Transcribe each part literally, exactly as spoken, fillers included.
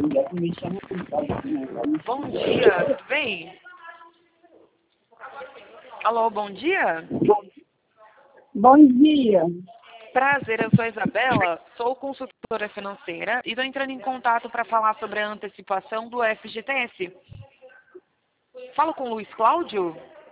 Bom dia, tudo bem? Alô, bom dia? Bom dia. Prazer, eu sou a Isabela, sou consultora financeira e estou entrando em contato para falar sobre a antecipação do F G T S. Falo com o Luiz Cláudio?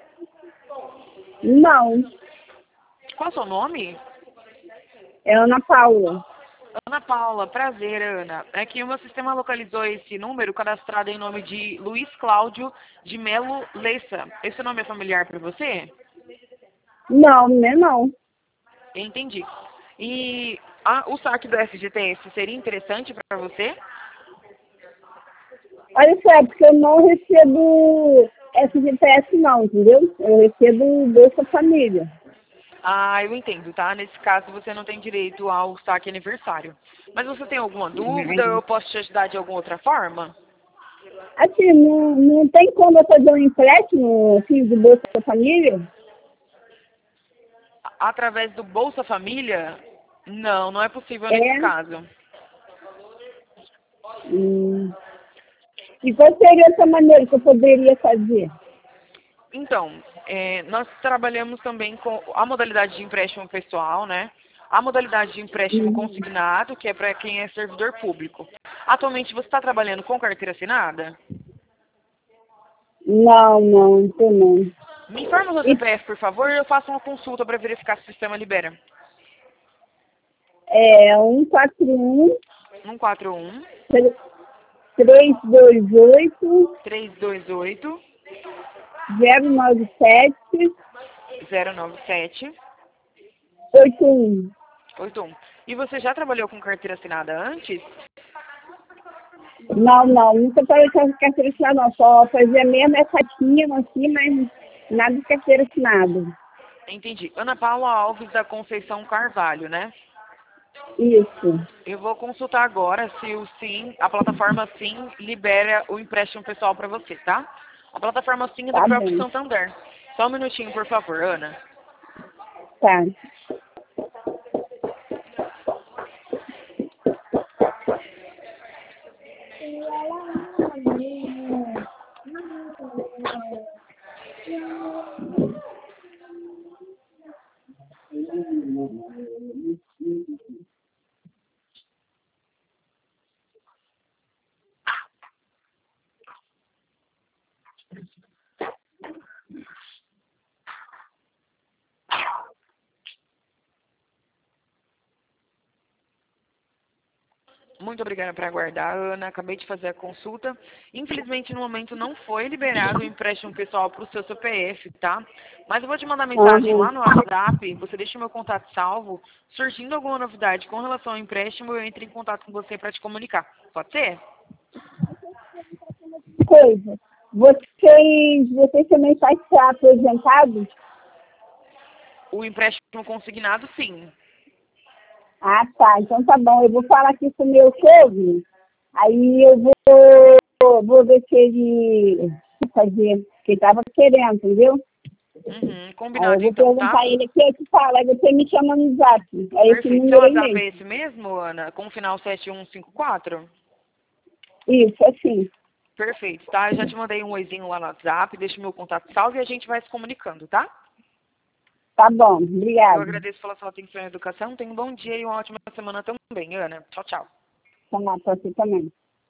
Não, Qual é o seu nome? é Ana Paula. Ana Paula, prazer, Ana. É que o meu sistema localizou esse número cadastrado em nome de Luiz Cláudio de Melo Lessa. Esse nome é familiar para você? Não, né não. Entendi. E a- o saque do F G T S seria interessante para você? Olha só, é porque eu não recebo F G T S não, entendeu? Eu recebo Bolsa Família. Ah, eu entendo, tá? Nesse caso você não tem direito ao saque aniversário. Mas você tem alguma dúvida? Eu posso te ajudar de alguma outra forma? Assim, não, não tem como eu fazer um empréstimo, assim, de Bolsa Família? A- Através do Bolsa Família? Não, não é possível nesse É. caso. Hum. E qual seria essa maneira que eu poderia fazer? Então, é, nós trabalhamos também com a modalidade de empréstimo pessoal, né? A modalidade de empréstimo Hum. consignado, que é para quem é servidor público. Atualmente você está trabalhando com carteira assinada? Não, não, não tô não. Me informa o seu E, C P F, por favor, e eu faço uma consulta para verificar se o sistema libera. é um quatro um, um quatro um, três dois oito, três dois oito, zero nove sete, zero nove sete, oito um. oito um. E você já trabalhou com carteira assinada antes? Não, não, nunca parei com carteira assinada, não. Só fazia mesmo essa tinha assim, mas nada de carteira assinada. Entendi. Ana Paula Alves da Conceição Carvalho, né? Isso. Eu vou consultar agora se o Sim, a plataforma Sim libera o empréstimo pessoal para você, tá? A plataforma Sim é do Tá próprio bem. Santander. Só um minutinho, por favor, Ana. Tá. Muito obrigada por aguardar, Ana. Acabei de fazer a consulta. Infelizmente, no momento, não foi liberado o empréstimo pessoal para o seu C P F, tá? Mas eu vou te mandar mensagem Aham. lá no WhatsApp. Você deixa o meu contato salvo. Surgindo alguma novidade com relação ao empréstimo, eu entro em contato com você para te comunicar. Pode ser? Coisa. Vocês, vocês também fazem aposentados? O empréstimo consignado, sim. Ah, tá. Então tá bom. Eu vou falar aqui com o meu sogro. Aí eu vou, vou ver se ele fazer, que ele tava querendo, entendeu? Uhum, Aí eu combinado vou então, tá? perguntar a ele aqui, eu te falo, aí você me chama no zap. É esse Perfeito. Seu número aí WhatsApp é mesmo. esse mesmo, Ana? Com o final sete um cinco quatro? Isso, assim. Perfeito, tá? Eu já te mandei um oizinho lá no WhatsApp, deixa o meu contato salvo e a gente vai se comunicando, tá? Tá bom, Eu obrigado. agradeço pela sua atenção e educação. Tenha um bom dia e uma ótima semana também, Ana. Tchau, tchau. Tá bom, pra você também.